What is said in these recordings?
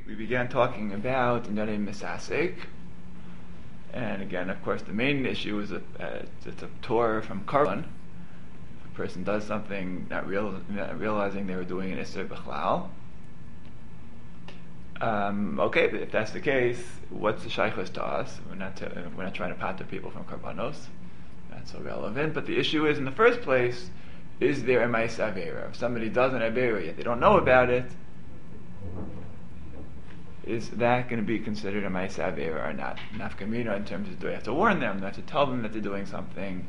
we began talking about Inyonei Misasek, and again, of course, the main issue is it's a Torah from Karban. If a person does something not realizing they were doing an Isser B'chlal. Okay, but if that's the case, what's the shaykhus to us? We're not trying to pater people from Karbanos. That's so relevant. But the issue is, in the first place, is there a Ma'aseh Aveira? If somebody does an Aveira yet they don't know about it, is that going to be considered a Ma'aseh Aveira or not? Nafkamina, in terms of, do I have to warn them? Do I have to tell them that they're doing something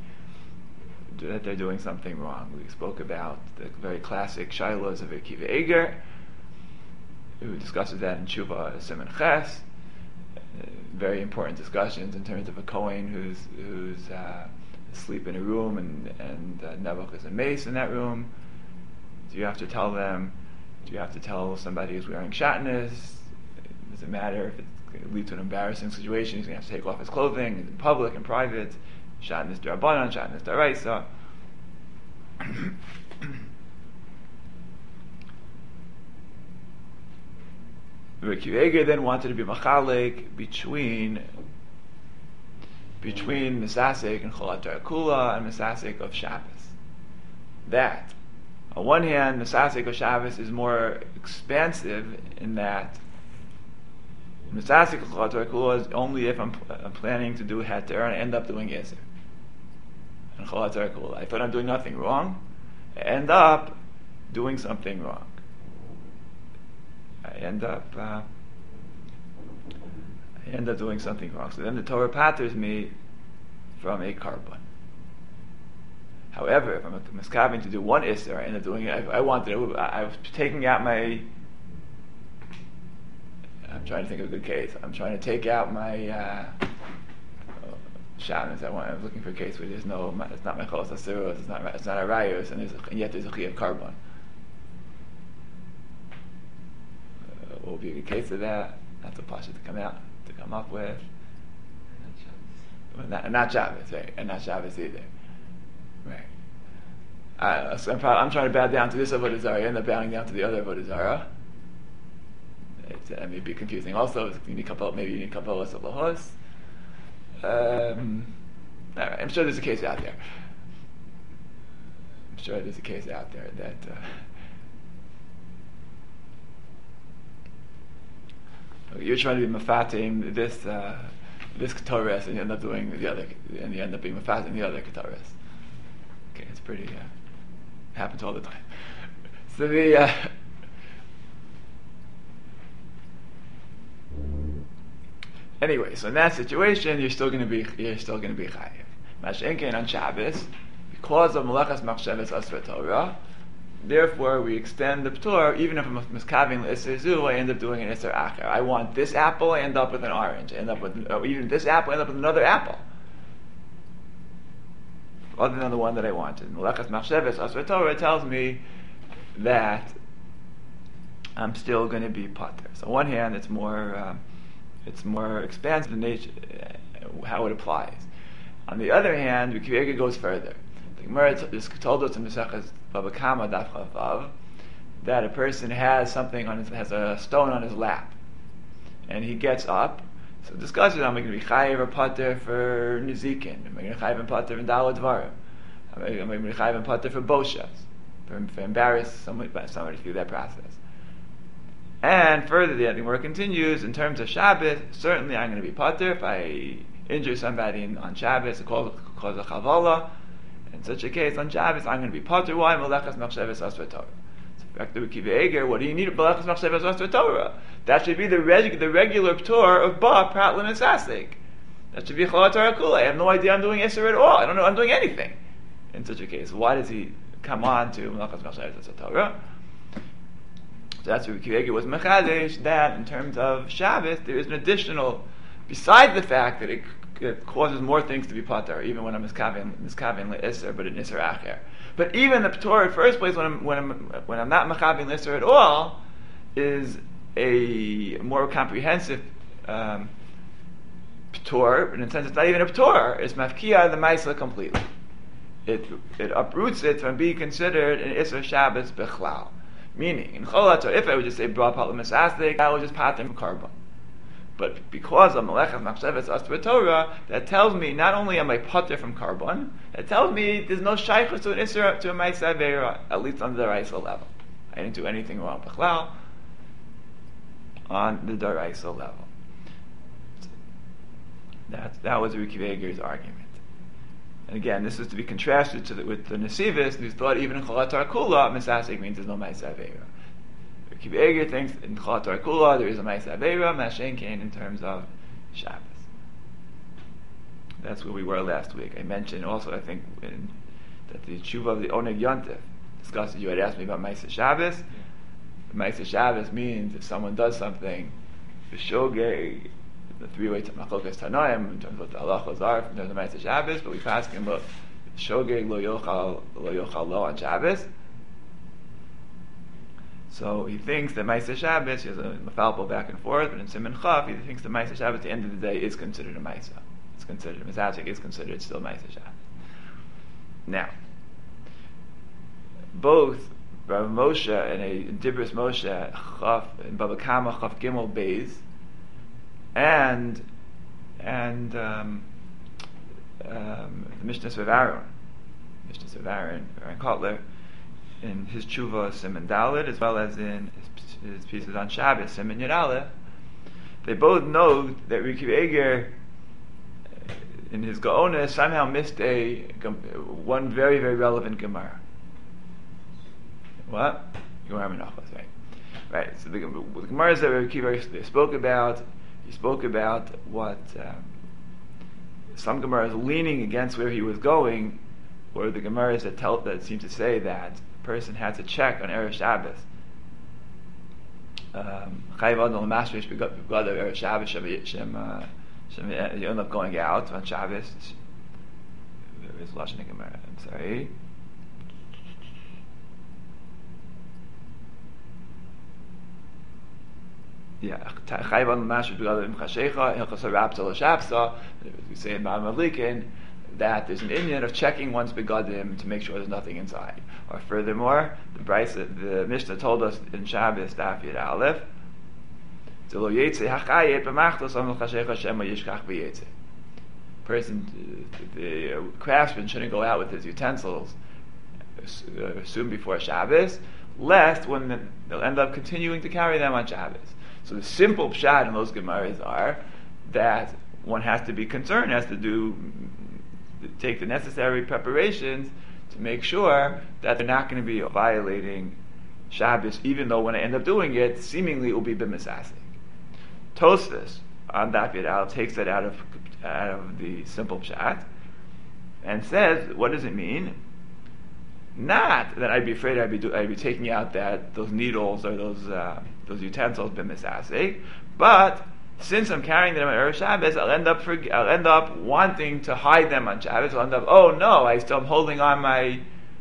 wrong? We spoke about the very classic Shilohs of Akiva Eger, who discusses that in Tshuva Siman Ches. Very important discussions in terms of a Kohen who's asleep in a room and Nebuch is a mace in that room. Do you have to tell them? Do you have to tell somebody who's wearing shatnez? Does it matter if it's going to lead to an embarrassing situation? He's going to have to take off his clothing in public and private. Shatnez d'Rabbanan, shatnez d'Oraisa. Akiva Eger then wanted to be machalek between Misasek and Cholat Kula and Misasek of Shabbos. That, on one hand, Misasek of Shabbos is more expansive in that Misasek of Cholat Kula is only if I'm planning to do Heter and I end up doing Yeser. And Cholat Kula, I thought I'm doing nothing wrong, I end up doing something wrong. I end up doing something wrong. So then the Torah paters me from a Karban. However, if I'm miskaving to do one Isser, I end up doing it. I was taking out my. I'm trying to think of a good case. I'm trying to take out my shatnez. I was looking for a case where there's no. It's not my cholas asiros. It's not a rayos, and yet there's a chi of Karban. What would be a good case of that? That's a pasha to come up with. Not Shabbos, right? And not Shabbos either, right? So I'm trying to bow down to this avodah zarah. I end up bowing down to the other avodah zarah. It may be confusing. Also, maybe you need kabbalas of lahos. I'm sure there's a case out there. That. You're trying to be mafatim this ketores, and you end up doing the other, and you end up being mafatim the other ketores. Okay, it's pretty happens all the time. So anyway, so in that situation, you're still going to be chayiv. Mashenkein on Shabbos, because of melechas machshavas asra Torah. Therefore, we extend the p'tor, even if I'm miskaving l'isser zu, I end up doing an isser acher. I want this apple, I end up with an orange. I end up with, even this apple, I end up with another apple. Other than the one that I wanted. Melechas machshavas asra Torah tells me that I'm still going to be pater. So on one hand, it's more expansive in nature, how it applies. On the other hand, Akiva Eger goes further. The Gemara told us in Mesechus Baba Kama Daf Chavav that a person has has a stone on his lap, and he gets up. So discusses: am I going to be chayiv or pater for nizikin? Am I going to chayiv and pater in dalad dvarim? Am I going to be chayiv and pater for boshas? For embarrass somebody through that process? And further, the Gemara continues in terms of Shabbos. Certainly, I'm going to be pater if I injure somebody on Shabbos, cause a chavala. In such a case, on Shabbos, I'm going to be pater. Why? Melechas machshavas asra Torah. So back to Akiva Eger, what do you need melechas machshavas asra Torah? That should be the regular p'tor of ba pratlin and sasik. That should be cholat kula. I have no idea I'm doing Isser at all. I don't know I'm doing anything. In such a case, why does he come on to melechas machshavas asra Torah? So that's where Akiva Eger was mechadesh, that in terms of Shabbos, there is an additional, besides the fact that it causes more things to be pater, even when I'm miskavin le'isser, but an isser acher. But even the p'tor in first place, when I'm not miskavin le'isser at all, is a more comprehensive p'tor. In a sense, it's not even a p'tor; it's mafkia the ma'aseh completely. It uproots it from being considered an isser Shabbos bechlal. Meaning, in Chol HaTorah, if I would just say Bra Pat L'Misasdik, I would just pat them from carbon. But because of Melechas Machsheves Asur Torah, that tells me not only am I pater from carbon, it tells me there's no shaykhus to an Isra, to a Ma'aseh Aveira, at least on the Daraisa level. I didn't do anything wrong, B'chlal, on the Daraisa level. That was Reb Akiva Eiger's argument. And again, this is to be contrasted with the Nesivis, who thought even in Chol HaTorah Kula, Misasik means there's no Ma'aseh Aveira. Reb Akiva Eiger thinks in Chol HaTorah Kula there is a Ma'aseh Aveira, Mashen Kain in terms of Shabbos. That's where we were last week. I mentioned also, I think, that the Tshuva of the Oneg Yontif discussed, you had asked me about Ma'aseh Shabbos. Ma'aseh Shabbos means if someone does something, B'shogeg, the three-way Machlokas Tanoim, in terms of what the halachos are in terms of Ma'aseh Shabbos, but we've asked him about Shogeg lo yochal lo on Shabbos. So he thinks that Ma'aseh Shabbos, he has a mafalpo back and forth, but in Siman Chaf, he thinks that Ma'aseh Shabbos at the end of the day is considered a Ma'aseh. It's considered, Misasik is considered still Ma'aseh Shabbos. Now, both Rav Moshe and a Dibros Moshe Chaf and Baba Kama Chaf Gimel Beis and the Mishnah of Aaron Kotler in his Tshuva Siman Dalet, as well as in his pieces on Shabbos Siman Yud Aleph, they both know that Reb Akiva Eiger in his Gaona somehow missed one very, very relevant Gemara. What? Gemara Menachos, right? Right. So the Gemaras that Reb Akiva Eiger spoke about, he spoke about what some Gemaras leaning against where he was going, or the Gemaras that seem to say that a person had to check on Erev Shabbos. Chayav Adon L'Masrish B'Gad Erev Shabbos you end up going out on Shabbos. There is Lashon Gemara. I'm sorry. Yeah, Chayav Adon L'Masrish B'Gad Erev Chashecha Hilchos Harabta L'Shabsa. We say in Ma'am Avlikin that there's an inyan of checking one's begadim to make sure there's nothing inside. Or furthermore, the Mishnah told us in Shabbos Daf Yud Aleph, person, the craftsman shouldn't go out with his utensils soon before Shabbos, lest when they'll end up continuing to carry them on Shabbos. So the simple pshat in those Gemaras are that one has to be concerned, has to take the necessary preparations to make sure that they're not going to be violating Shabbos, even though when I end up doing it, seemingly it will be b'misasik. Tosfos on Daf Yud Aleph takes that out of the simple pshat and says, what does it mean? Not that I'd be afraid I'd be taking out those needles or those utensils b'misasik, but since I'm carrying them on Erev Shabbos, I'll end up wanting to hide them on Shabbos. I'll end up, oh no, I'm still holding my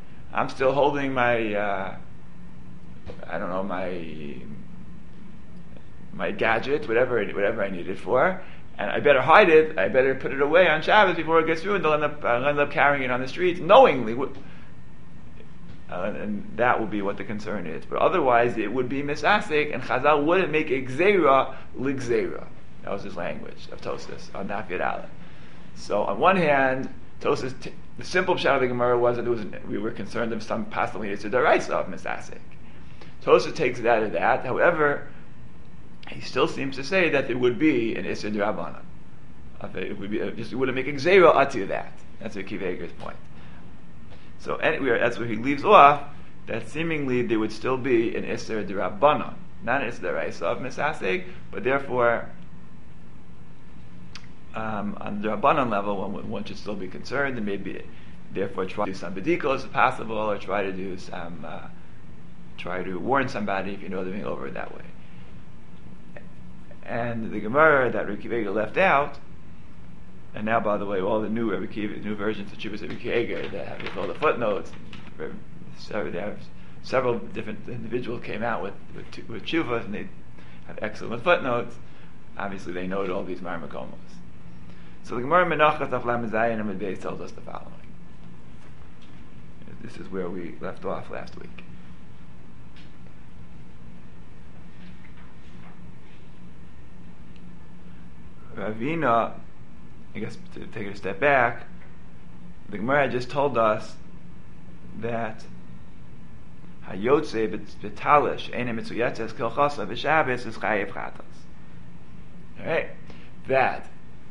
my gadget, whatever I need it for, and I better hide it. I better put it away on Shabbos before it gets ruined. I'll end up carrying it on the streets knowingly, and that will be what the concern is. But otherwise, it would be misasik, and Chazal wouldn't make a gzeira ligzeira. That was his language of Tosfos on Daf Yud Aleph. So on one hand, Tosfos, the simple pshat of the Gemara was that we were concerned of some possibly it's a deraisa of misasik. Tosfos takes it out of that. However, he still seems to say that there would be an Isser D'Rabbanan. It wouldn't make a gzeira ati that. That's Reb Akiva Eiger's point. So that's where he leaves off, that seemingly there would still be an Isser D'Rabbanan, not an Isser D'Oraisa of misasik, but therefore on the Rabbanan level one should still be concerned and maybe therefore try to do some bedikos if possible, or try to warn somebody if you know they're being over that way. And the Gemara that Reb Akiva Eiger left out, and now, by the way, all the new versions of Chuvas Reb Akiva Eiger that have all the footnotes, several different individuals came out with Chuvas, and they have excellent footnotes. Obviously, they know all these Marmakomos. So the Gemara Menachos of Lamed Zayin and Beis tells us the following. This is where we left off last week. Ravina, I guess to take it a step back, the Gemara just told us that Hayotze b'talish enem mitzuyetzes kilchasa b'Shabbos is chayev chatas. All right, that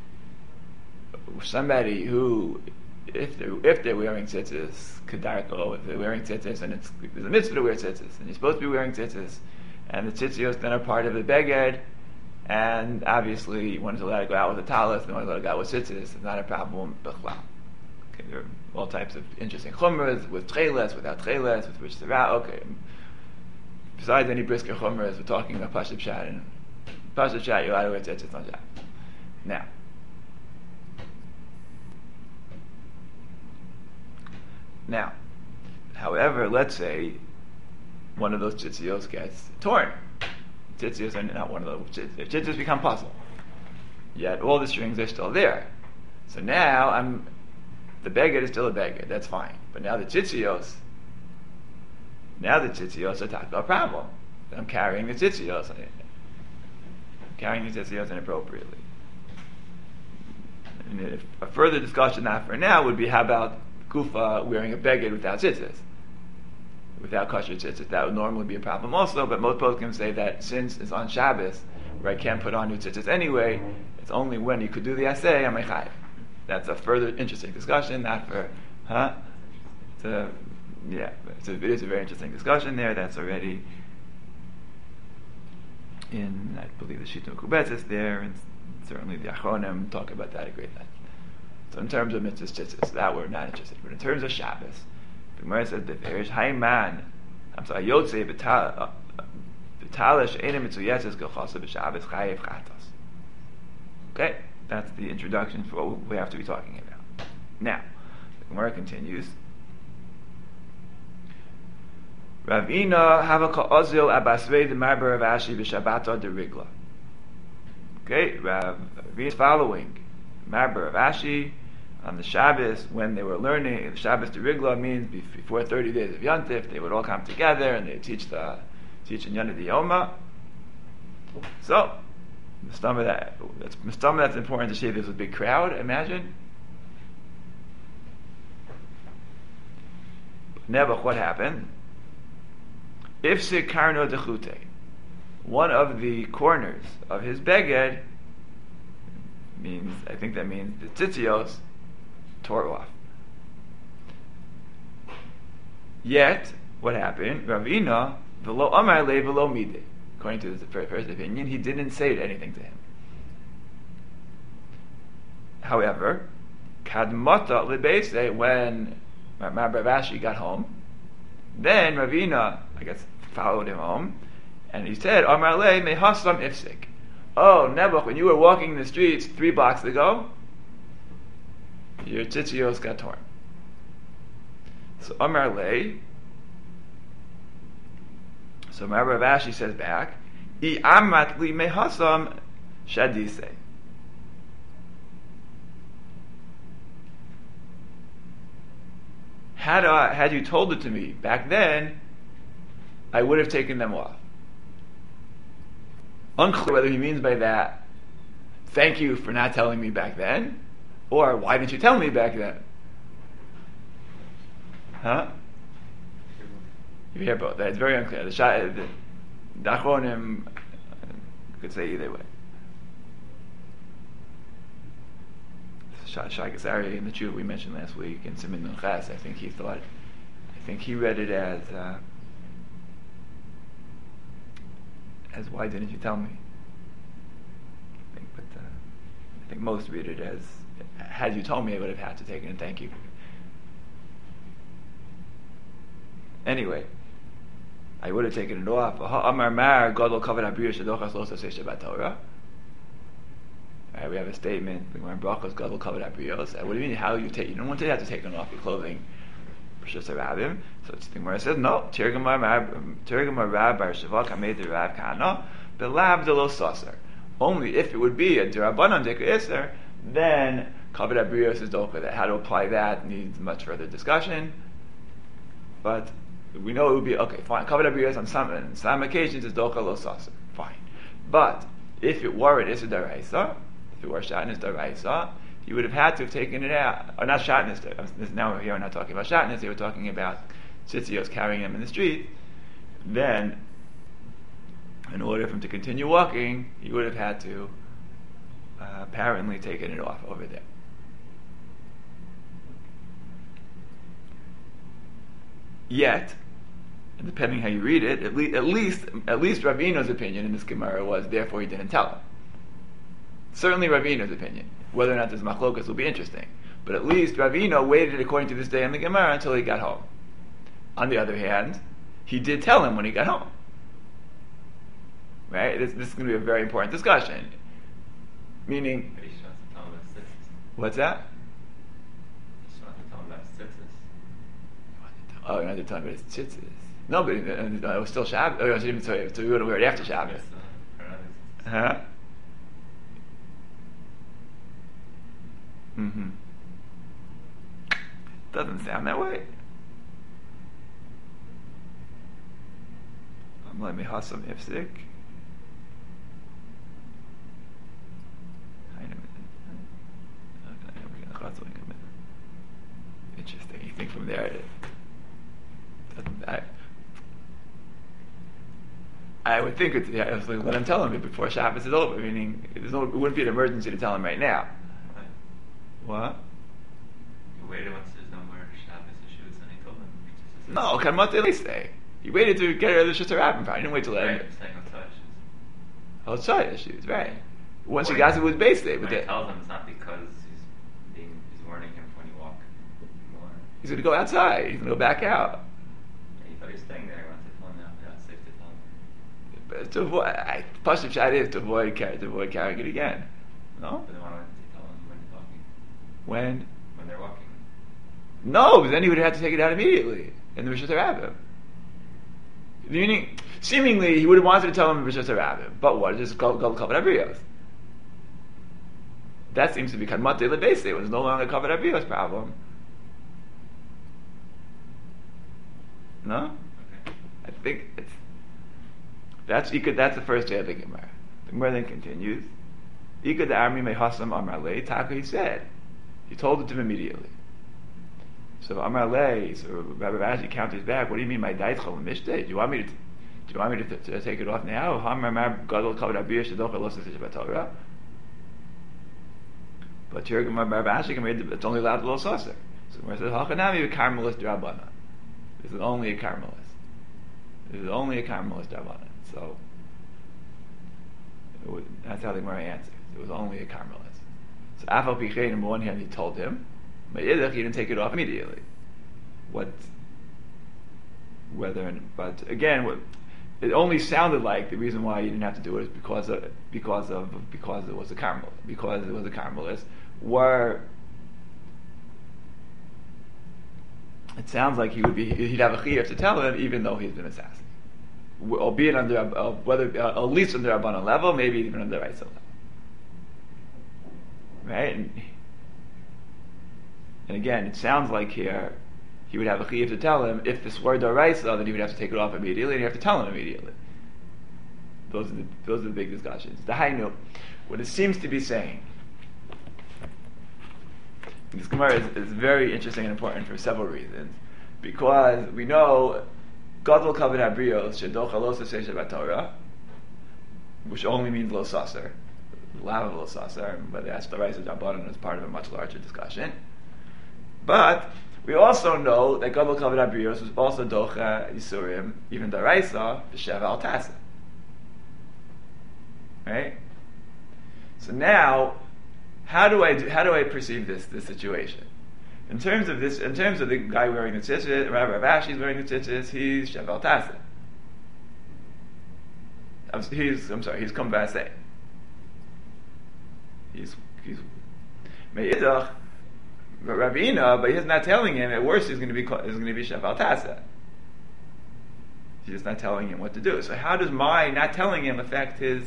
somebody who, if they're wearing tzitzis, kedarko, if they're wearing tzitzis, and there's a mitzvah to wear tzitzis, and you're supposed to be wearing tzitzis, and the tzitzios then are part of the beged, and obviously one is allowed to go out with a talis, and one is allowed to go out with tzitzis. It's not a problem. Okay, there are all types of interesting chumras with tcheles, without tcheles, with which they're out. Okay. Besides any brisker chumras, we're talking about Pashup Shat, and Pashup Shat, you're allowed to wear tzitzis on Shabbat. Now, however, let's say one of those tzitzios gets torn. Tzitzios are not one of those. Tzitzios become puzzle. Yet all the strings are still there. So now the beged is still a beged. That's fine. But now the tzitzios are talking about a problem. I'm carrying the tzitzios. Inappropriately. And if a further discussion not for now would be, how about Kufa wearing a beged without tzitzis, without kosher tzitzis? That would normally be a problem also, but most poskim say that since it's on Shabbos, where I can't put on new tzitzis anyway, it's only when you could do the assay on my chayiv. That's a further interesting discussion, not for, it is a very interesting discussion there. That's already in, I believe, the Shita Kubetzis there, and certainly the Achronim talk about that a great deal. So in terms of mitzvahs tzitzis, that we're not interested. But in terms of Shabbos, the Gemara says that there is Hayman. Yotzei b'talish enem mitzuyetzes kilchasa b'Shabbos chayev chatas. Okay, that's the introduction for what we have to be talking about. Now, the Gemara continues. Ravina havaka ozil abasvei the marber of Ashi b'Shabbata de Rigla. Okay, Ravina is following marber of Ashi on the Shabbos when they were learning. The Shabbos de Rigla means before 30 days of Yontif, they would all come together and they teach in Yontif the Yoma. So, that's important to see. There's a big crowd, imagine. Nebuch, what happened? Ifsik karno dechute, one of the corners of his beged means, I think that means the tzitzios tore off. Yet, what happened? Ravina v'lo amar le v'lo mide. According to the first opinion, he didn't say anything to him. However, kadmata lebeise, when Rabbi Ashi got home, then Ravina, I guess, followed him home, and he said, Amar le mehasam ifsik. Oh, Nebuch, when you were walking in the streets 3 blocks ago, your tzitzios got torn. So Amar le, so Rabbi Ashi says back, I amat li mehasam shadise. Had you told it to me back then, I would have taken them off. Unclear whether he means by that, thank you for not telling me back then, or why didn't you tell me back then? You hear both. It's very unclear. The Achronim could say either way. Shai Gazari in the Jew we mentioned last week in Siman Nun Ches, I think he read it as why didn't you tell me? I think most read it as, had you told me I would have had to take it, and thank you. Anyway, I would have taken it off. Amar Mar Gadol Kavod Abriya Shadochas Lo Sasei Shabbat Torah. Right, we have a statement. The Gemara Brachos Gadol Kavod Abriyos. What do you mean? How you take? You don't want to have to take off your clothing. So the Gemara says no. Tirgum Rab Bar Shavak Hamed Rav Kana Belav Delo Saser. Only if it would be a Dirabanan Deka Iser, then Kavod Abriyos is docha. That how to apply that needs much further discussion. But we know it would be okay. Fine. Kavod Abriyos on some occasions is docha lo saser. Fine. But if it were an Iser Daraisa, it were shatnez daraisa, he would have had to have taken it out, or not shatnez. Now here we're not talking about shatnez. They were talking about tzitzios carrying him in the street. Then, in order for him to continue walking, he would have had to apparently taken it off over there. Yet, depending how you read it, at least Ravino's opinion in this Gemara was, therefore he didn't tell him. Certainly Ravino's opinion. Whether or not there's machlokas will be interesting. But at least Ravino waited, according to this day in the Gemara, until he got home. On the other hand, he did tell him when he got home. Right? This is going to be a very important discussion. Meaning... What's that? Oh, you're not talking about his tzitzis. No, but it was still Shabbos. Oh, so we would have wear it after Shabbos. Huh? Mm-hmm. Doesn't sound that way. Let me hasam ifsik. Interesting. You think from there I would think it's like, let him tell him before Shabbos is over. Meaning, it wouldn't be an emergency to tell him right now. What? You waited once there's no more Shabbos issues, and he told him. No, Karmat Elise. He waited to get rid of the Shusar Rabbin. He didn't wait to let him. Oh, sorry, issues, right? Once he got to his base day, but he tells him it's not because he's warning him when you walk more. He's going to go outside. He's going to go back out. Yeah, he thought he was staying there. He wants to tell him now. Yeah, it's safe to tell him. But to avoid, Pashup Shad is to avoid carrying it again. No. But then why don't they tell him when they're talking? When they're walking. No, because then he would have had to take it out immediately in the Rishus HaRabbim. Meaning, seemingly, he would have wanted to tell him in Rishus HaRabbim, but what? Just go cover Abrios. That seems to be Kadmat De Lebese. It was no longer covered Abrios problem. No? Okay. I think that's the first day of the Gemara. The Gemara then continues. Ika the army may hasam Amar Lei. Taka he said. He told it to him immediately. So Amar Lei, so Rabbi Rashi counters back. What do you mean, my daitchol mishte? Do you want me to take it off now? But here Rabbi Rashi it's only allowed to lo saser. So Gemara says hachanami v'karmelis d'Rabbanan. This is only a Carmelist. Rabbanan. So that's how the Gemara answers. It was only a Carmelist. So Afal Pichein, on one hand, he told him, but he didn't take it off immediately. But it only sounded like the reason why he didn't have to do it is because it was a Carmelist. Because it was a Carmelist, where it sounds like he'd have a chiyuv to tell him, even though he's been assassinated, albeit under at least under Rabbanan level, maybe even under Raisa level, right? And again, it sounds like here he would have a chiyuv to tell him if this were Daraisa, then he would have to take it off immediately, and he'd have to tell him immediately. Those are the big discussions. The Hainu, what it seems to be saying. This Gemara is very interesting and important for several reasons. Because we know Gadol Kavod Habrios Shedocha Lo Saseh Shabbat Torah, which only means Lo Saser, lav of Lo Saser, but that's the Raisa Rabbanan is part of a much larger discussion. But we also know that Gadol Kavod Habrios was also Docha Yisurim, even the Raisa, B'Sheva Al Tasa. Right? So now, how do I perceive this situation? In terms of the guy wearing the tzitzit, Rabbi Rashi is wearing the tzitzit, he's Shevel Tasa. He's Kumbaseh. He's Me'idach, Ravina, but he's not telling him, at worst he's going to be Shevel Tasa. He's just not telling him what to do. So how does my not telling him affect his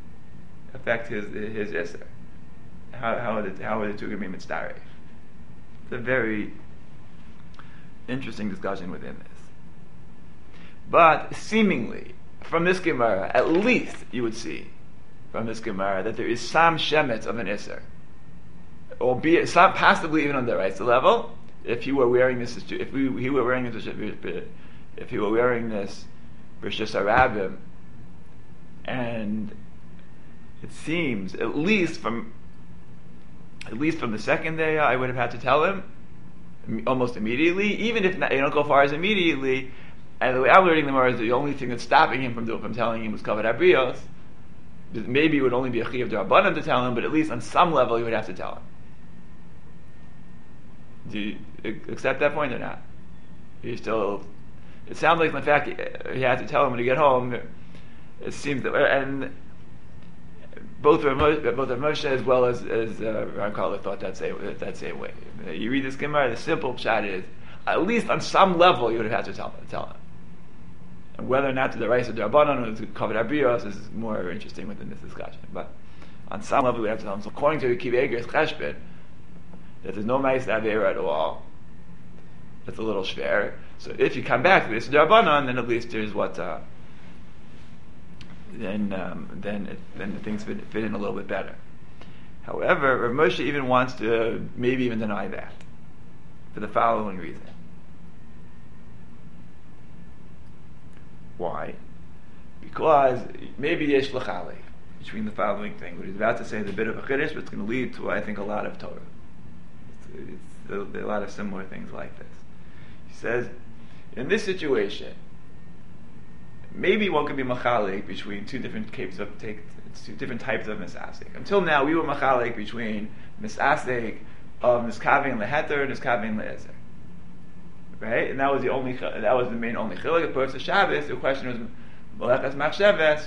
Isser? How are the two going to be mitzdaref? It's a very interesting discussion within this. But seemingly, from this Gemara, at least you would see from this Gemara that there is some shemetz of an Isser, albeit some possibly even on the right level. If he were wearing this, if he were wearing this, if he were wearing this Rishus Harabim, and it seems at least from the second day, I would have had to tell him almost immediately, even if not, you don't go far as immediately. And the way I'm learning the Gemara is the only thing that's stopping him from telling him was Kavod Abrios. Maybe it would only be a Chiyuv D'Rabbanan to tell him, but at least on some level you would have to tell him. Do you accept that point or not? You still? It sounds like, in fact, he had to tell him when he get home. It seems that, and both Rav Moshe as well as Ran Kala thought that same way. You read this Gemara, the simple pshat is, at least on some level you would have had to tell him. And whether or not to the Reis of D'Rabbanan or to Kavod Abrios is more interesting within this discussion. But on some level we have to tell him. So according to Akiva Eiger's Cheshbon, that there's no Ma'is Avera at all, that's a little schwer. So if you come back to this D'Rabbanan, then at least there's what then things fit in a little bit better. However, Rav Moshe even wants to maybe even deny that for the following reason. Why? Because maybe yesh l'chalek between the following thing. What he's about to say is a bit of a chiddush, but it's going to lead to, I think, a lot of Torah. There are a lot of similar things like this. He says, in this situation, maybe one could be machalek between two different types of misasek. Until now, we were machalek between misasek of miskavin leheter and miskavin leezer. Right, and that was the main only chiluk. Of course, the Shabbos, the question was malachas machsheves.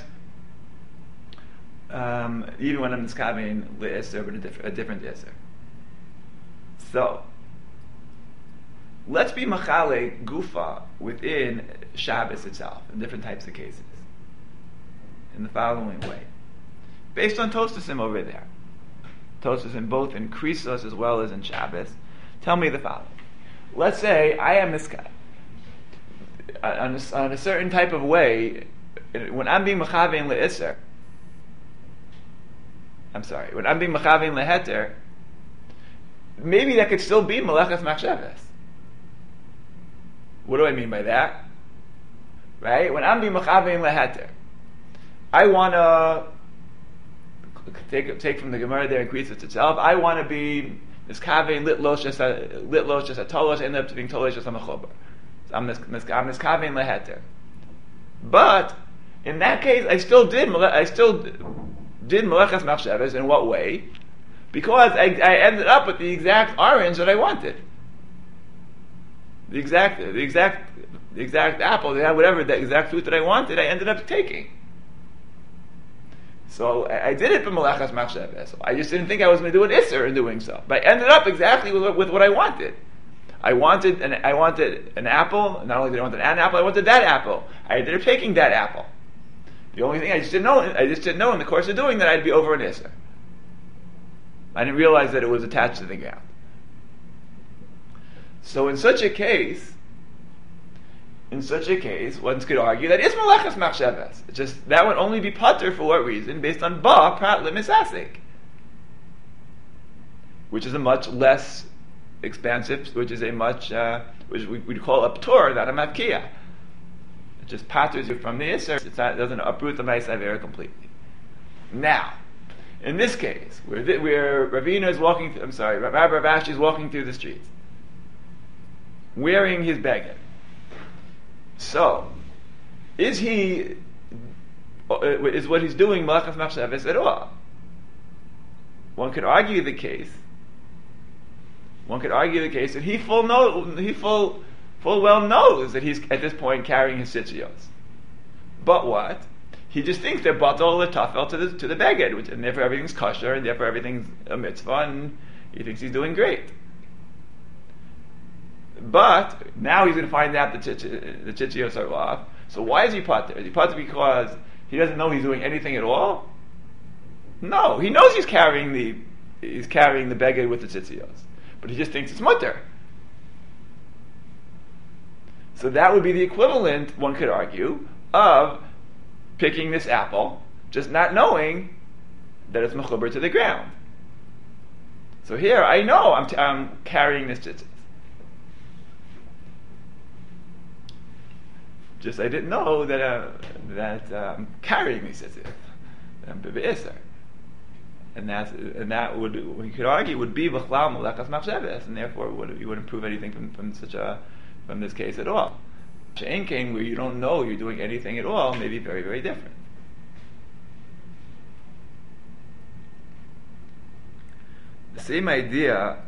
Even when I'm miskavin leezer, but a different ezer. So, let's be machalek gufa within Shabbos itself in different types of cases. In the following way, based on Tosasim over there, Tosasim both in Krisos as well as in Shabbos, tell me the following. Let's say I am miskavin on a certain type of way. When I'm being mechavein le'isser, when I'm being mechavein leheter, maybe that could still be malachas machsheves. What do I mean by that? Right? When I'm being mechavein leheter, I want to take from the Gemara there in Krisos itself. I want to be miskavein lit losh just a tolosh, end up being tolosh just a mechober. So I'm miskavein leheter. But in that case, I still did malachas machsheves. In what way? Because I ended up with the exact orange that I wanted. The exact apple, whatever the exact fruit that I wanted, I ended up taking. So I did it for malachas machsheves. I just didn't think I was going to do an isser in doing so. But I ended up exactly with what I wanted. I wanted an apple. Not only did I want an apple, I wanted that apple. I ended up taking that apple. The only thing I just didn't know in the course of doing that I'd be over an isser. I didn't realize that it was attached to the ground. So in such a case, one could argue that it's malachas machsheves. It's just that would only be pater for what reason? Based on ba prat lemisasik, which is a much less expansive, which we'd call a ptur, not a mavkiya. It just paters you from the isser. It doesn't uproot the ma'is avera completely. Now, in this case, where Ravina is walking, Rabbi Rav Ashi is walking through the streets, wearing his beged. So, is what he's doing malachas machsheves at all? One could argue the case that he full well knows that he's at this point carrying his tzitzios. But what? He just thinks they're batal l'tafel to the beged, and therefore everything's kosher, and therefore everything's a mitzvah, and he thinks he's doing great. But now he's going to find out the tzitzios are off. So why is he pater? Is he pater because he doesn't know he's doing anything at all? No, he knows he's carrying the beged with the tzitzios, but he just thinks it's mutter. So that would be the equivalent, one could argue, of picking this apple, just not knowing that it's mechuber to the ground. So here I know I'm carrying this tzitzis. Just I didn't know that I'm carrying these tzitzis. That I'm be'isr. And that would, we could argue, would be b'chlal melekas machsheves, and therefore you wouldn't prove anything from this case at all. She'en kain, where you don't know you're doing anything at all, may be very, very different. The same idea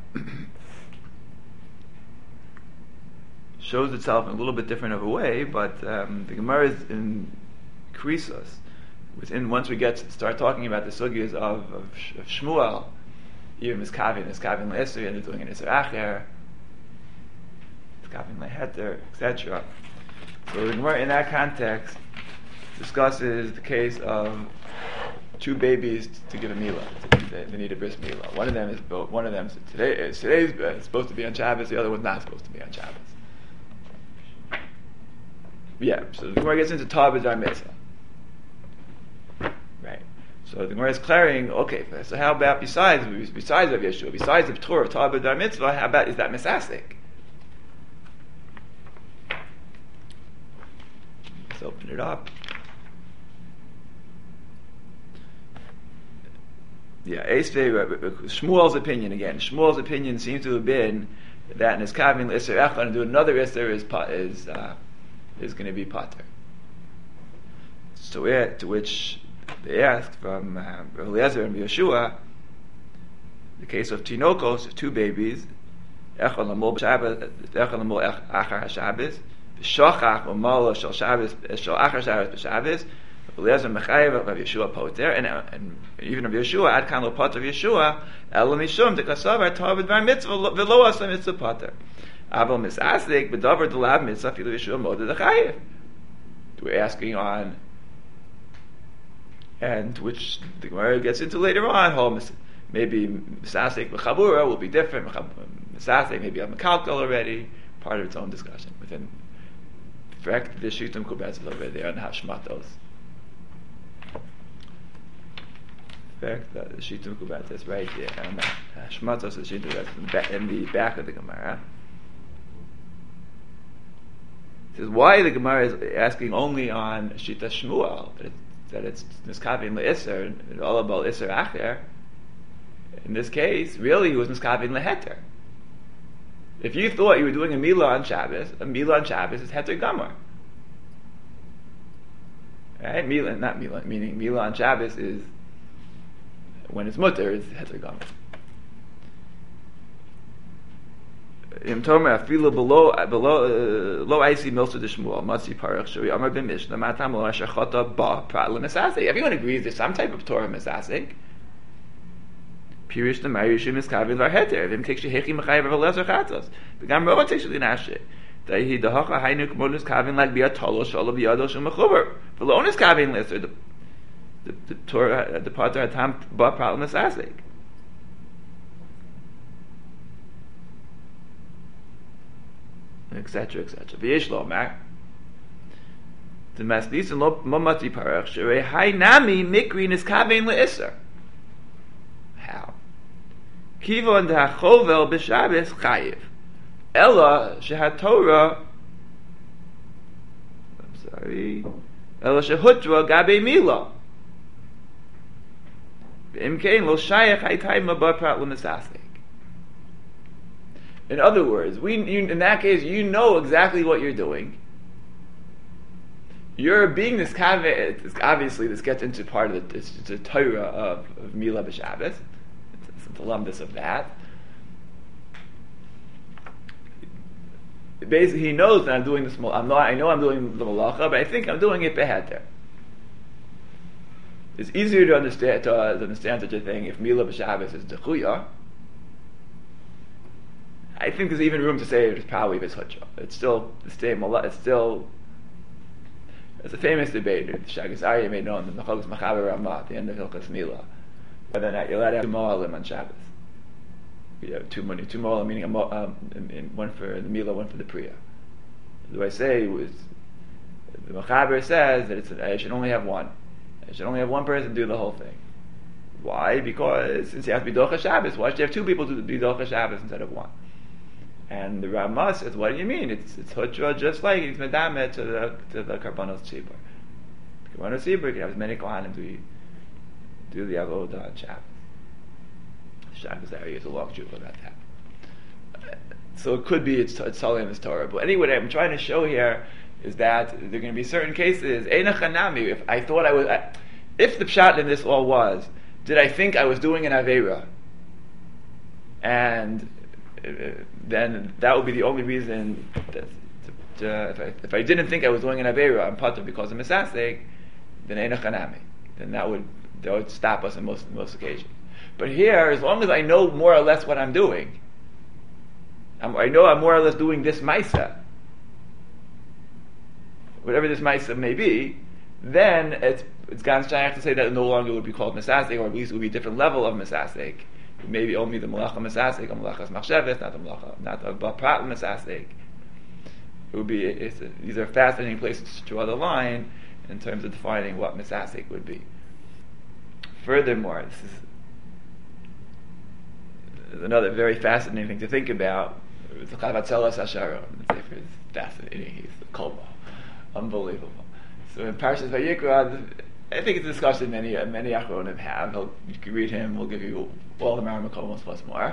shows itself in a little bit different of a way, but the Gemara is in Krisos. Once we start talking about the sugyas of Shmuel, even Miskavin Le'Isr, and they're doing an Isr Acher, Miskavin Le'Heter, etc. So the Gemara in that context discusses the case of two babies to give a milah. They need a bris milah. One of them is today's supposed to be on Shabbos. The other one's not supposed to be on Shabbos. Yeah. So the Gemara gets into Tav B'Dar Mitzvah. Right. So the Gemara is clearing. Okay. So how about besides of Yeshua, besides the Torah of Tav B'Dar Mitzvah, how about is that misasik? Let's open it up. Yeah, Shmuel's opinion again. Shmuel's opinion seems to have been that in his kavin l'isser echad and do another isser is going to be pater. So to which they asked from Eliezer and Yeshua, the case of tinokos, two babies, echad l'mol b'Shabbos, echad l'mol achar haShabbos, v'shachach u'malo shel Shabbos shel achar Shabbos b'Shabbos. Eliezer mechayev of Yeshua poter, and even of Yeshua ad kan lo poter Yeshua elam mishum dekasavar Tav B'Dvar Mitzvah v'lo asa mitzvah poter. Aval misasdik b'davar delav mitzvah filu Yeshua moed dechayev. We're asking on, and which the Gemara gets into later on. Maybe misasdik b'chabura will be different. Misasdik maybe on mekalkal already, part of its own discussion within. In fact, the shitum kubetz is already there on hashmatos. In fact, the Shitum Kubat is right here, and Shmatos is Shitum that's in the back of the Gemara. It says why the Gemara is asking only on Shita Shmuel that it's Niskavin le'Isser and all about Isser Acher. In this case, really, he was Niskavin le'Heter. If you thought you were doing a Milah on Shabbos is Heter Gamar. Right? Milah, not Milah, meaning Milah on Shabbos is when it's mutter, it's heter gamar. Im tomer afilu below lo aisi milsa de Shmuel matzi parach shuri amar b'mishnah matam lo asher chata ba prat l'misasek. Everyone agrees there's some type of Torah misasek. Pirish the marishim is kavin var heter. Vim tikshi hechi mechayev v'lezer chatos. Begam rova tikshi linashe. Dahi dahacha hainu k'modus kavin like biya tolo sholo biyado shum mechuber. V'lo onis kavin leser the Torah, the Pater Hatam ba problem is asik. Etc. V'yesh lo mar. The maslis and lo mamati parach shrei hay nami mikrin is kavein leisser. How? Kivon da'chovel b'Shabbos chayiv. Ella shehat Torah. Ella shehutra gabe milah. In other words, in that case, you know exactly what you're doing. You're being this kavet. Obviously, this gets into part of it's a Torah of Milah b'Shabbos. It's the lumbus of that. Basically, he knows that I'm doing this. I know I'm doing the malacha, but I think I'm doing it beheter. It's easier to understand such a thing if Milah b'Shabbos is dechuya. I think there's even room to say it's probably b'shutra. It's still the same. It's still. It's a famous debate. Shagas Aryeh made known in the Chogos Machaber Ramah at the end of Hilchos Milah whether or not you're allowed to have two mo'alim on Shabbos. You have two mo'alim meaning one for the Milah, one for the Priya. The way I say was the Machaber says that I should only have one. I should only have one person do the whole thing. Why? Because since you have to be Docha Shabbos, why should you have two people to be Docha Shabbos instead of one? And the Ramah says, what do you mean? It's Hutra just like it's Medame to the Karbanos Tzibur. Karbanos Tzibur can have as many Kohanim do the Avodah on Shabbos. Shabbos area is a long Jew about that. So it could be it's Salim is Torah. But anyway, what I'm trying to show here is that there are going to be certain cases. Einach Hanami. If I thought I was, if the pshat in this all was, did I think I was doing an Aveira? And then that would be the only reason that if I didn't think I was doing an Aveira, I'm Patur because of Misasek, then Einach Hanami. Then that would stop us in most occasions. But here, as long as I know more or less what I'm doing, I know I'm more or less doing this Maisa, whatever this Maisa may be, then it's Gan Shayach to say that it no longer would be called Misasek, or at least it would be a different level of Misasek. Maybe only the Malacha Misasek, or Malachas Machsheves, not the Baprat Misasek. It would be, these are fascinating places to draw the line in terms of defining what Misasek would be. Furthermore, this is another very fascinating thing to think about. The Chavatzelas Hasharon, the Sefer is fascinating. He's the Kolma, unbelievable. So in Parshas Vayikra, I think it's a discussion many Achronim have. You can read him. We'll give you all the Maramakomos plus more.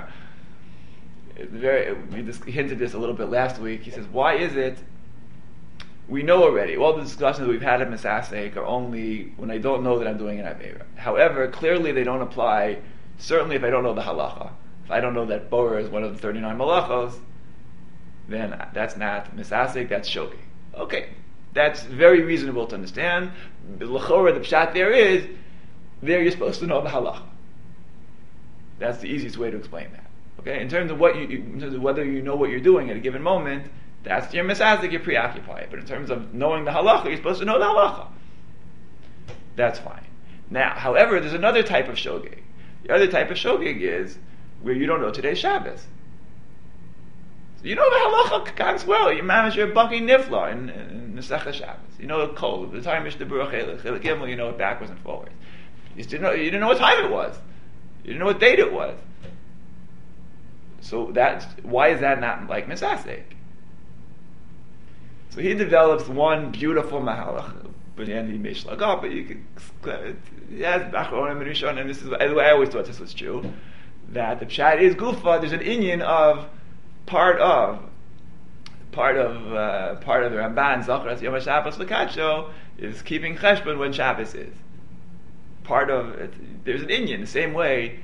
We hinted this a little bit last week. He says, why is it we know already all the discussions that we've had at Misasek are only when I don't know that I'm doing an Aveira. However, clearly they don't apply. Certainly, if I don't know the halacha, if I don't know that Bora is one of the 39 malachos, then that's not Misasek. That's Shogi. Okay. That's very reasonable to understand. L'chora, the pshat there you're supposed to know the halacha. That's the easiest way to explain that. Okay, in terms of in terms of whether you know what you're doing at a given moment, that's your misasik, you're preoccupied. But in terms of knowing the halacha, you're supposed to know the halacha. That's fine. Now, however, there's another type of shogeg. The other type of shogeg is where you don't know today's Shabbos. So you know the halacha ganz well. You manage your baki nifla in Nesachah Shabbos. You know the kol, the time Mishnah Baruch Chelik Gimel. You know it backwards and forwards. You didn't know what time it was. You didn't know what date it was. So why is that not like Misasek? So he develops one beautiful mahalach, but you could, yes, Achronim and Rishon, and this is the way I always thought this was true, that the pshat is gufa. There's an inyan of part of the Ramban Zachras Yom HaShabbos L'Kadsho is keeping cheshbon when Shabbos is. Part of it, there's an inyan the same way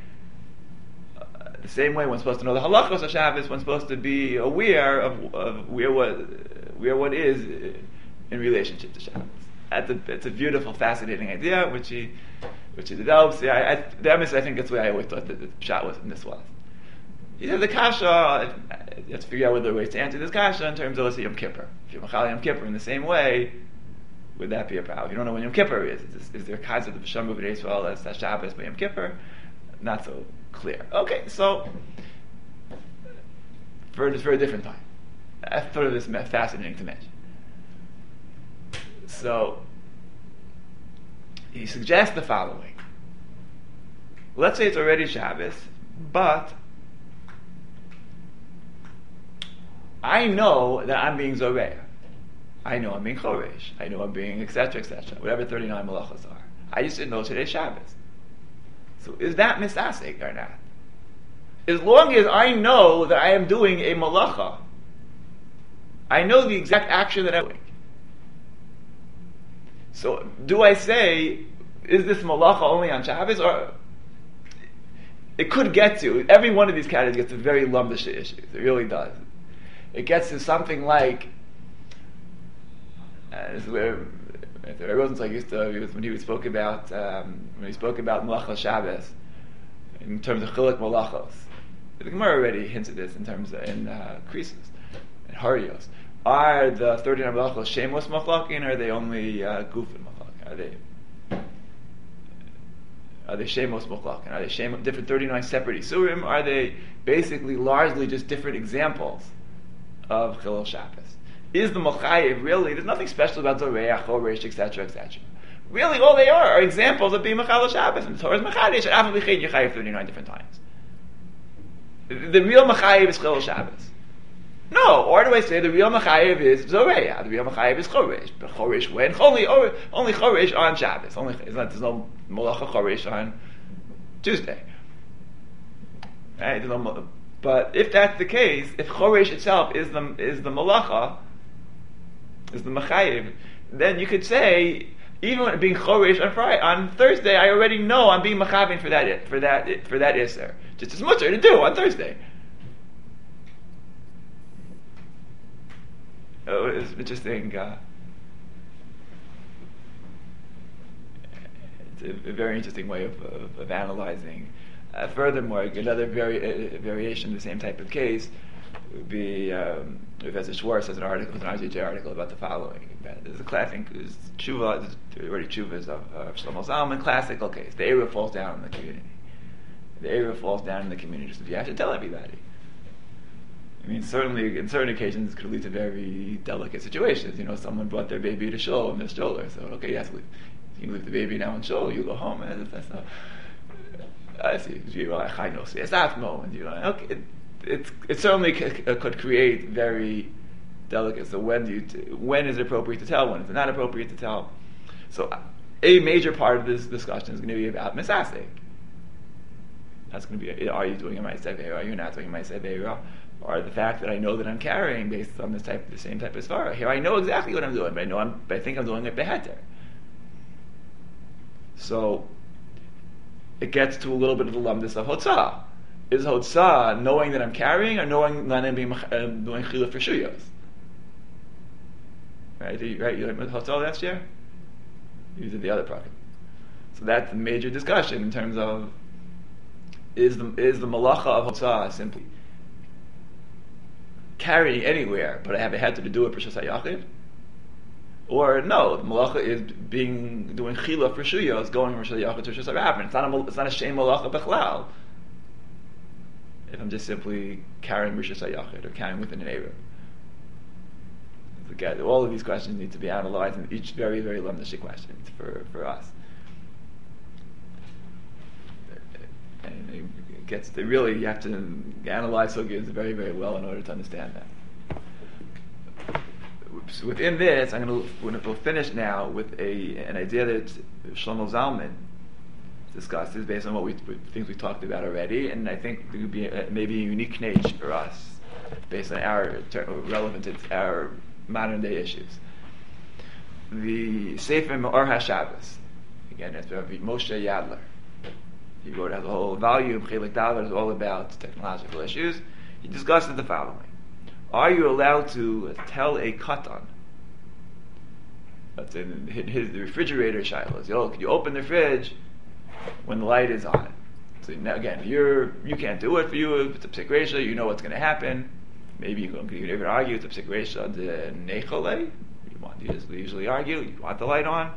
one's supposed to know the halachos of Shabbos, one's supposed to be aware of where one is in relationship to Shabbos. It's a beautiful, fascinating idea which he develops. I think that's the way I always thought that the pshat was, and this was. He said the kasha, you have to figure out whether ways to answer this kasha in terms of, let's say, Yom Kippur. If you're Machal Yom Kippur in the same way, would that be a problem? If you don't know when Yom Kippur is there a concept of Shem B'Bnei Yisrael as Shabbos by Yom Kippur? Not so clear. Okay, so for a different time. I thought this fascinating to mention. So he suggests the following. Let's say it's already Shabbos, but I know that I'm being Zoreah. I know I'm being Choresh. I know I'm being etc., whatever 39 malachas are. I just didn't know today's Shabbos. So is that misasek or not? As long as I know that I am doing a malacha, I know the exact action that I'm doing. So do I say, is this malacha only on Shabbos? Or it could get to, every one of these categories gets to very lumbish issues. It really does. It gets to something like, this is where Rosenzweig used to, when he spoke about Malachas Shabbos, in terms of Chilik Malachos. The Gemara already hints at this in terms of, in Krisos, in Harios. Are the 39 Malachos Shemos Machlakin, or are they only Gufin Machlakin? Are they Shemos Machlakin? Are they different 39 separate Isurim? Are they basically largely just different examples of Chilul Shabbos? Is the Machayev really, there's nothing special about Zoreach, Choresh, etc., etc. really all they are examples of being Mechal Shabbos. And the Torah is Mechadish, and Afal B'chein Yechayev 39 different times. The real Mechayev is Chil Shabbos. No, or do I say the real Mechayev is Zoreya, the real Mechayev is Choresh. But Choresh when? Only Choresh on Shabbos. There's no Malacha Choresh on Tuesday. Right? But if that's the case, if Choresh itself is the Malacha, is the Mechayev, then you could say, even when being Choresh on Thursday, I already know I'm being Mechavin for that Isser. Just as much to do on Thursday. It's interesting. It's a very interesting way of analyzing. Furthermore, another variation of the same type of case would be Professor Schwartz has an article, an RJJ article about the following. There's a classic, Tshuva, already Tshuvas of Shlomo Zalman, classical case. The Eruv falls down in the community. The Eruv falls down in the community, so you have to tell everybody. I mean, certainly, in certain occasions, it could lead to very delicate situations. Someone brought their baby to shul in their stroller, so okay, yes, you can leave the baby now in shul, you go home, and that's not. I see. Okay, it certainly could create very delicate. So when is it appropriate to tell? When is it not appropriate to tell? So a major part of this discussion is going to be about misasek. That's going to be: are you doing a ma'aseh veira? Are you not doing a ma'aseh veira? Or the fact that I know that I'm carrying based on the same type of svara. Here I know exactly what I'm doing, but I think I'm doing it beheter. So it gets to a little bit of the lumdus of hotzah. Is hotzah knowing that I'm carrying, or knowing that I'm doing chiluf for shuyos? Right? You learned hotzah last year. You did the other product. So that's the major discussion in terms of is the malacha of hotzah simply carrying anywhere, but I have a head to do it for Shas HaYachid? Or no, the malacha is doing chila for shuyos, going from Shas HaYachid to Shas HaRabban. It's not a shem malacha bechlal. If I'm just simply carrying Rishus HaYachid or carrying within an Eruv. Again, all of these questions need to be analyzed, and each very, very lumdishic question for us. And it gets to really, you have to analyze Sugyas very, very well in order to understand that. So within this, we'll finish now with an idea that Shlomo Zalman discusses based on things we talked about already, and I think it would be maybe a unique niche for us based on our relevant to our modern day issues. The Sefer Me'or HaShabbos, again, that's Moshe Yadler. He wrote a whole volume, Chelik Dalet, is all about technological issues. He discusses the following: are you allowed to tell a katan? That's in the refrigerator shilos. Can you open the fridge when the light is on? So now again, you can't do it for you. If it's a psik reisha, you know what's going to happen. Maybe you can even argue it's a psik reisha de nechole. You usually argue you want the light on.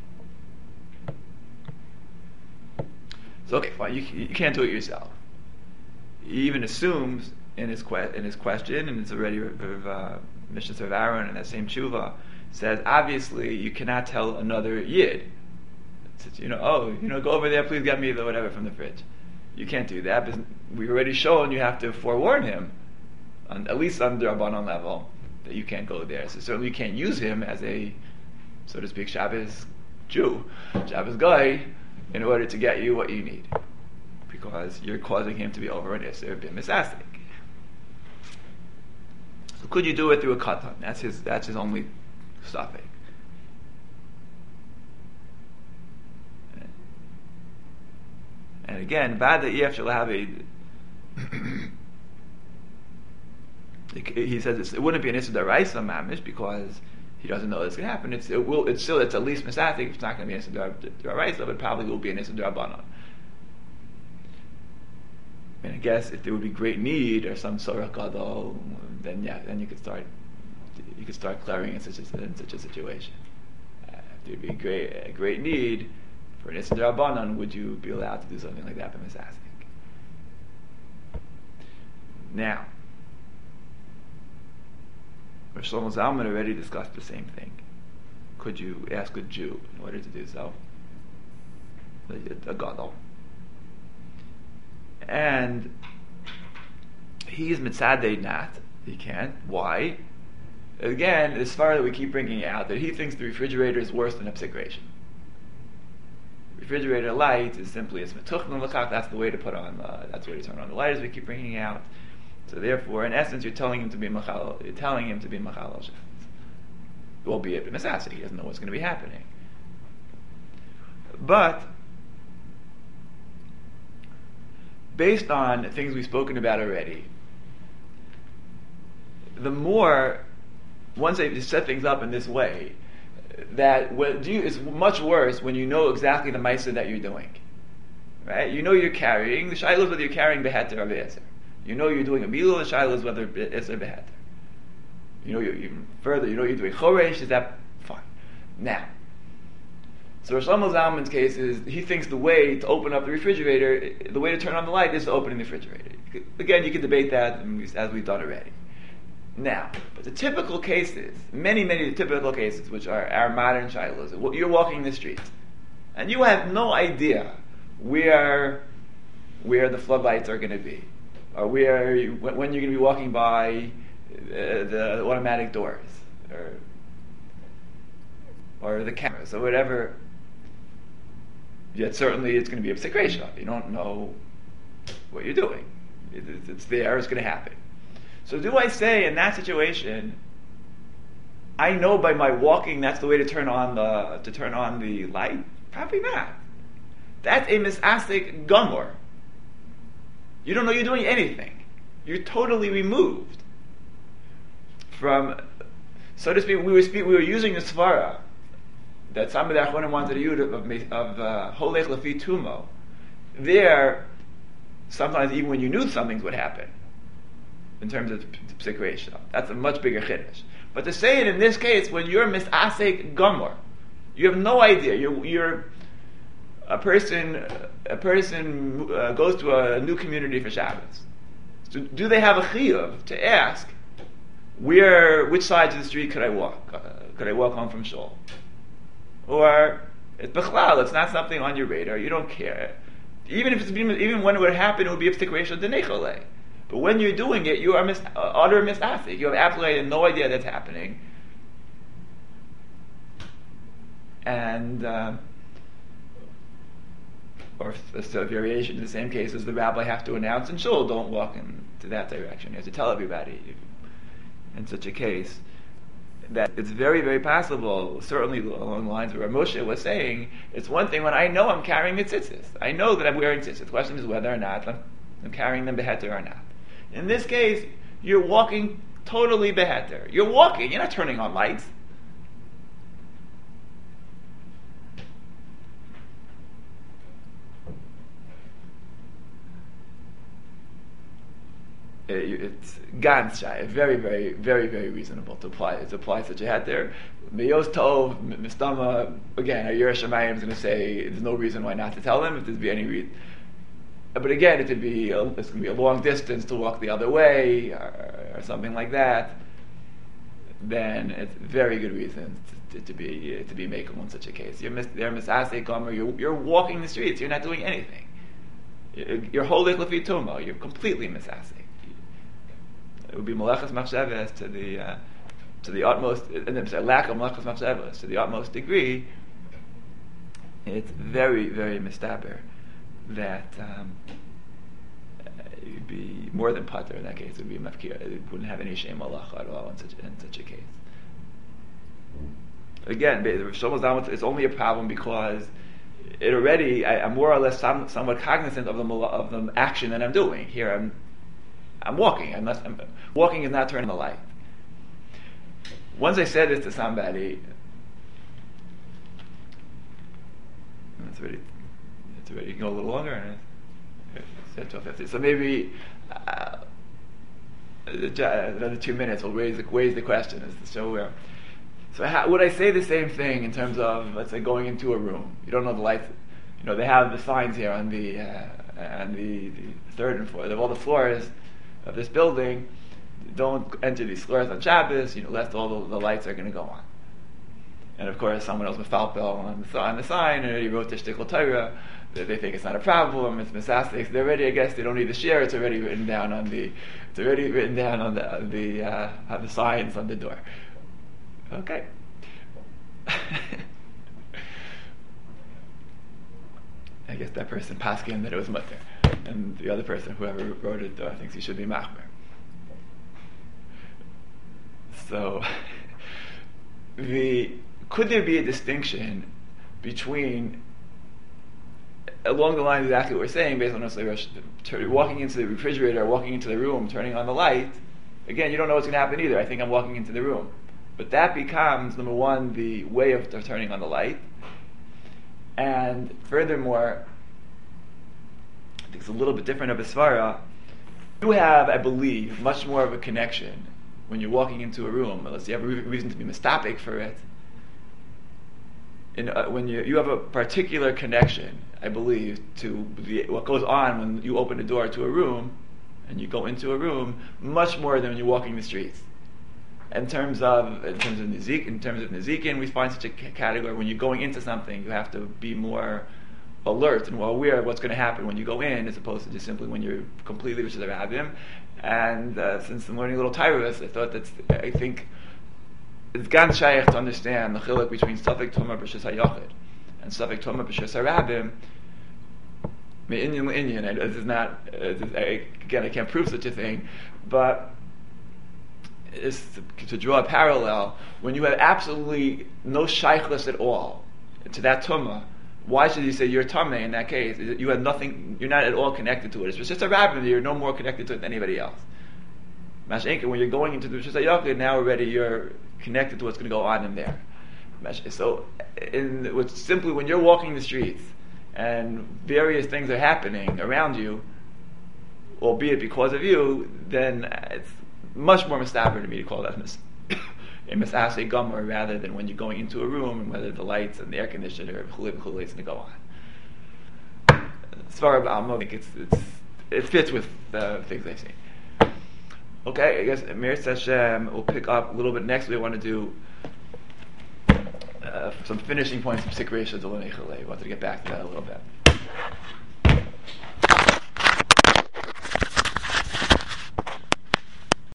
So okay, fine. You can't do it yourself. He even assumes in his question, and it's already Mishnah of Aaron in that same tshuva, says obviously you cannot tell another yid. Go over there, please get me the whatever from the fridge. You can't do that because we've already shown you have to forewarn him, at least on the Rabbanon level, that you can't go there. So certainly you can't use him as a, so to speak, Shabbos Jew, Shabbos guy, in order to get you what you need, because you're causing him to be over an Isser b'misasik. So could you do it through a katan? That's his only suffix. And again, bad that EF shall have a. He says it wouldn't be an Issa D'Oraisa mamish because he doesn't know it's going to happen. It's at least misasik. It's not going to be an Issa D'Oraisa, but probably will be an Issa D'Rabbanan. And I guess if there would be great need or some sorach gadol, then you could start clearing in such a situation. If there would be a great need for an Issa D'Rabbanan, would you be allowed to do something like that by misasik? Now, Shlomo Zalman already discussed the same thing. could you ask a Jew in order to do so? A gadol. And he's mitzadeh not. He can't. Why? Again, as far as we keep bringing out that he thinks the refrigerator is worse than a psikration. Refrigerator light is simply it's metuchnan l'chach. That's the way to put on. That's the way to turn on the light, as we keep bringing out. So therefore, in essence, you're telling him to be machal. You're telling him to be machal al shechitz. Albeit b'misaseh, he doesn't know what's going to be happening. But based on things we've spoken about already, the more once they set things up in this way, that it's much worse when you know exactly the ma'aseh that you're doing. Right? You know you're carrying. The shaila is whether you're carrying beheter or be'ezer. You know you're doing a milul. The shaila is whether it's a beheter. You know even further. You know you're doing choresh. Is that fine? Now, so Rosh Shlomo Zalman's case is he thinks the way to open up the refrigerator, the way to turn on the light is to open the refrigerator. Again, you can debate that as we've done already. Now, but the typical cases, many typical cases, which are our modern shilos, you're walking the street, and you have no idea where the floodlights are going to be, or when you're going to be walking by the automatic doors, or the cameras, or whatever. Yet certainly it's going to be a psikration. You don't know what you're doing. It's there. It's going to happen. So do I say in that situation, I know by my walking that's the way to turn on the light? Probably not. That's a misasik gomor. You don't know you're doing anything. You're totally removed from, so to speak. We were using the svara that some of the Achronim wanted to use of holech lefi tumo. There, sometimes even when you knew something would happen, in terms of psikration, that's a much bigger chiddush. But to say it in this case, when you're misasek gomor, you have no idea. You're a person goes to a new community for Shabbos. So do they have a chiyuv to ask which sides of the street could I walk? Could I walk home from shul? Or it's bechlal, it's not something on your radar. You don't care. Even when it would happen, it would be a psikration denechole. But when you're doing it, you are utter misasik. You have absolutely no idea that's happening. And or a variation in the same case as the rabbi have to announce in shul, don't walk into that direction. You have to tell everybody in such a case that it's very, very possible, certainly along the lines of what Moshe was saying, it's one thing when I know I'm carrying tzitzis. I know that I'm wearing tzitzis. The question is whether or not I'm carrying them beheter or not. In this case, you're walking totally beheter. You're walking, you're not turning on lights. It's ganz shy, very, very, very, very reasonable to apply such a hat there. Meyos tov, mistama, again, a Yerush Shamayim is going to say there's no reason why not to tell them if there'd be any reason. But again, it's going to be a long distance to walk the other way or something like that. Then it's very good reason to be making in such a case. You're misasek gomer. You're walking the streets. You're not doing anything. You're holding lefi tuma. You're completely misasek. It would be malachas machshavas to the utmost, and then lack of malachas machshavas to the utmost degree. It's very, very mistaber that it would be more than pater in that case. It would be mafkir. It wouldn't have any shame malacha at all in such a case. Again, it's only a problem because it already. I'm more or less somewhat cognizant of the action that I'm doing here. I'm walking. Walking is not turning the light. Once I said this to somebody, it's already. You can go a little longer. So maybe another 2 minutes will raise the question as to show where. So would I say the same thing in terms of, let's say, going into a room? You don't know the lights. They have the signs here on the third and fourth of all the floors of this building. Don't enter these floors on Shabbos, lest all the lights are going to go on. And of course, someone else mefalpel on the sign, and he wrote the shtickle Torah. They think it's not a problem. It's misastic. They're already. I guess they don't need the share. It's already written down on the. It's already written down on the signs on the door. Okay. I guess that person paskin that it was mutter, and the other person, whoever wrote it, thinks he should be machmer. So, could there be a distinction between, along the lines of exactly what we're saying, based on walking into the refrigerator, walking into the room, turning on the light? Again, you don't know what's going to happen either. I think I'm walking into the room. But that becomes, number one, the way of turning on the light. And furthermore, I think it's a little bit different of a svara. You have, I believe, much more of a connection when you're walking into a room, unless you have a reason to be mistapic for it. When you have a particular connection, I believe, to what goes on when you open the door to a room and you go into a room, much more than when you're walking the streets. In terms of Nezikin, we find such a category. When you're going into something, you have to be more alert and more aware of what's going to happen when you go in, as opposed to just simply when you're completely Rishus Harabim. And since I'm learning a little Tyrus, I think it's gan shaykh to understand the chiluk between Safek Tumah b'Rishus HaYachid and Safek Tumah b'Rishus Harabim. Indian. This is not. Again, I can't prove such a thing, but is to draw a parallel. When you have absolutely no shaykhless at all to that tumah, why should you say you're tameh in that case? You have nothing. You're not at all connected to it. It's just a rabbin. You're no more connected to it than anybody else. Mashenka, when you're going into the Rishus HaYachid, now already you're connected to what's going to go on in there. So, simply when you're walking the streets and various things are happening around you, albeit because of you, then it's much more mistaber to me to call that a misaseh gomer rather than when you're going into a room and whether the lights and the air conditioner is going to go on. As far as I think it fits with the things I've seen. Okay, I guess Mir Hashem will pick up a little bit next. We want to do some finishing points of Sik Reisha D'Lo Nechale. We wanted to get back to that a little bit.